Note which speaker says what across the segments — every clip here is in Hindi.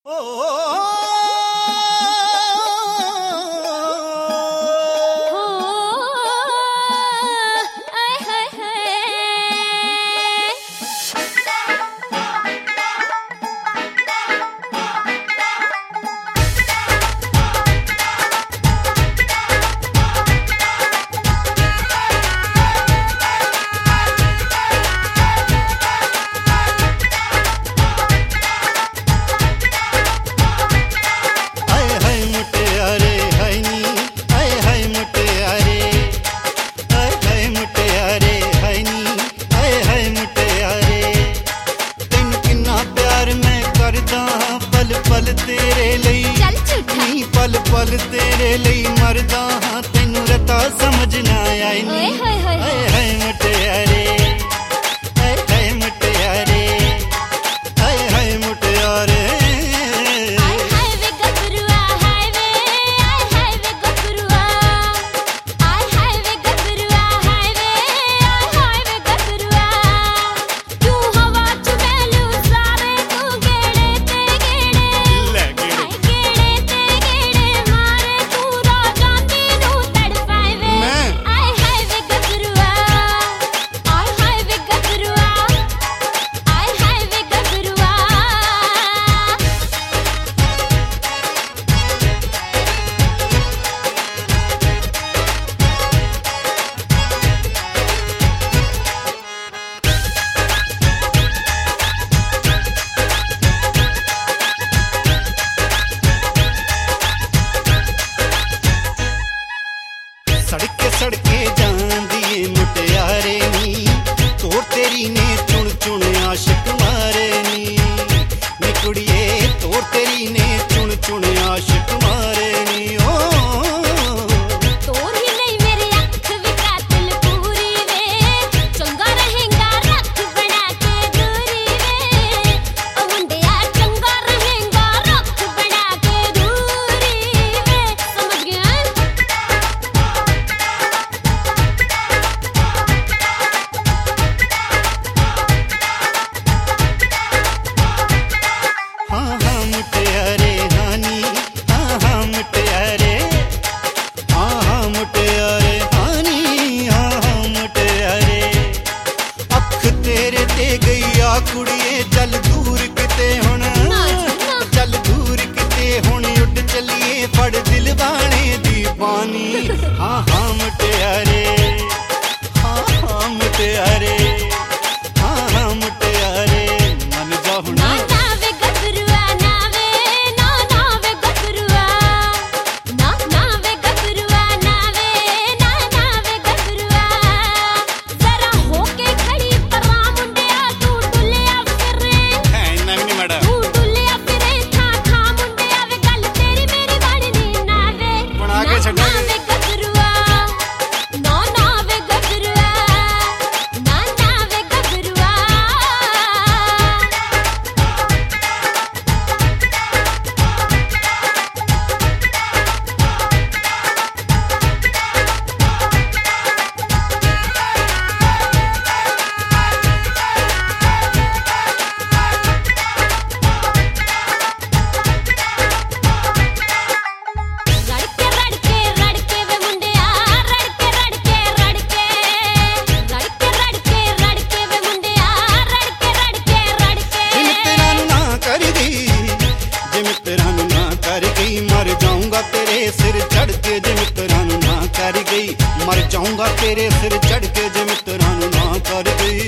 Speaker 1: पल पल तेरे लिए मरदा हाँ तेनू रता समझ ना आई नी हाय मुटियारे हाय मुटियारे हाय मुटियारे
Speaker 2: हाय वे गबरुआ हाय वे गबरुआ हाय वे गबरुआ हाय वे गबरुआ तू हवा च मैनू सारे तू गेड़े ते गेड़े ले गेड़े ते गेड़े मारे तू राजा नू तड़पाए वे हाय वे गबरुआ हाय वे गबरुआ हाय वे गबरुआ
Speaker 1: सड़के सड़के जांदी ए मुटियारे नी तोर तेरी ने चुन चुन आशिक मारे नी कुड़िए तोर तेरी ने चुन चुन आशिक मारे नी ओ
Speaker 2: तोर ही नहीं मेरे अख भी कातिल पूरी वे चंगा रहेगा रख बना के दूरी वे ओ मुंडिया चंगा रहेगा रख बना के दूरी वे समझ गया
Speaker 1: हाँ हाँ मुटियारे हानी हाँ मुटियारे हाँ मुटियारे हानी हाँ मुटियारे अख तेरे ते गई आ कुड़िए चल दूर किते हुण चल दूर किते हुण उड़ चलिए फड़ दिल बाणे दी पानी हाँ मुटियारे हाँ मुटियारे हाँ मुटियारे मन जा हुण
Speaker 2: ना वे गबरुआ ना वे गबरुआ ना वे गबरुआ ना वे गबरुआ जरा होके खड़ी परा मुंडिया तू डुलिया फिरे
Speaker 1: है नहीं मैडम
Speaker 2: तू डुलिया फिरे था मुंडिया वे गल तेरी मेरी बननी ना वे
Speaker 1: बना के छड्डो
Speaker 2: ना वे गबरुआ ना वे गबरुआ ना वे गबरुआ रड़के वे मुंडिया रड़के वे मुंडिया
Speaker 1: जिम तेरा ना कर गई जिम तेरा ना कर गई मर जाऊंगा तेरे सिर चढ़ के जिम तेरा ना कर गई मर जाऊंगा तेरे सिर चढ़ के जिम तेरा ना कर गई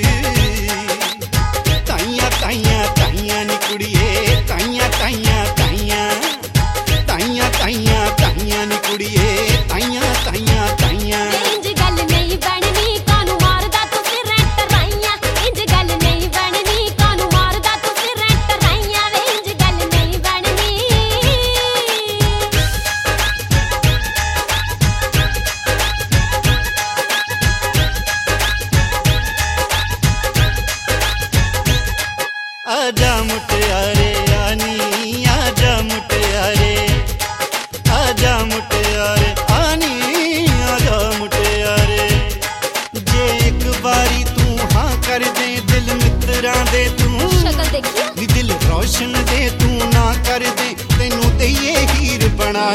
Speaker 1: ताइया ताइया ताइया नी कुड़िए ताइया ताइया ताइया ताइया ताइया ताइया नी कुड़िए ताइया ताइया ताइया
Speaker 2: इंज गल नहीं बननी कानू मारदा तू फिर टराइयां इंज गल नहीं बननी कानू मारदा तू फिर टराइयां वे इंज गल नहीं बननी
Speaker 1: आजा मुटियारे आनी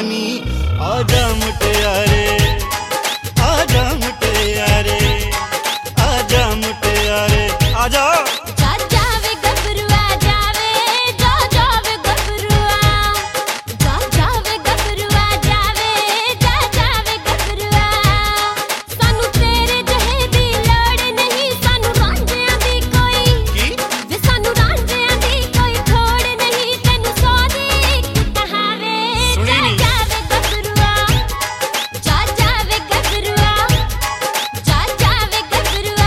Speaker 1: नी आजा मुटियारे आजा मुटियारे आजा मुटियारे आजा
Speaker 2: जा जावे गबरुआ जावे जा जावे गबरुआ जा जावे गबरुआ जावे जा जावे गबरुआ सानू तेरे जहे दी लोड़ नहीं सानू रांझियां दी कोई
Speaker 1: की
Speaker 2: वे सानू रांझियां दी कोई थोड़ नहीं तैनू सौ दी एक कहावे
Speaker 1: सुनी
Speaker 2: जा
Speaker 1: नी।
Speaker 2: जावे गबरुआ जा जावे गबरुआ जा जावे गबरुआ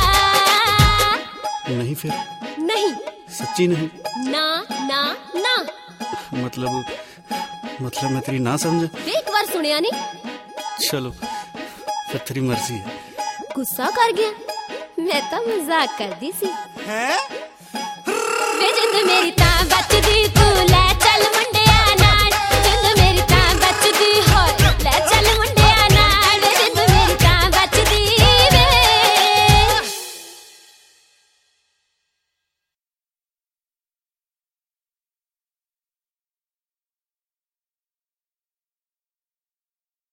Speaker 1: नहीं फिर
Speaker 2: नहीं
Speaker 1: सच्ची नहीं
Speaker 2: ना ना ना
Speaker 1: मतलब मैं तेरी ना समझा
Speaker 2: एक बार सुनिया नहीं
Speaker 1: चलो फिर तेरी मर्जी है
Speaker 2: गुस्सा कर गया मैं तो मजाक कर दी सी
Speaker 1: हैं
Speaker 2: वे जिंद मेरी तां बचदी तू लै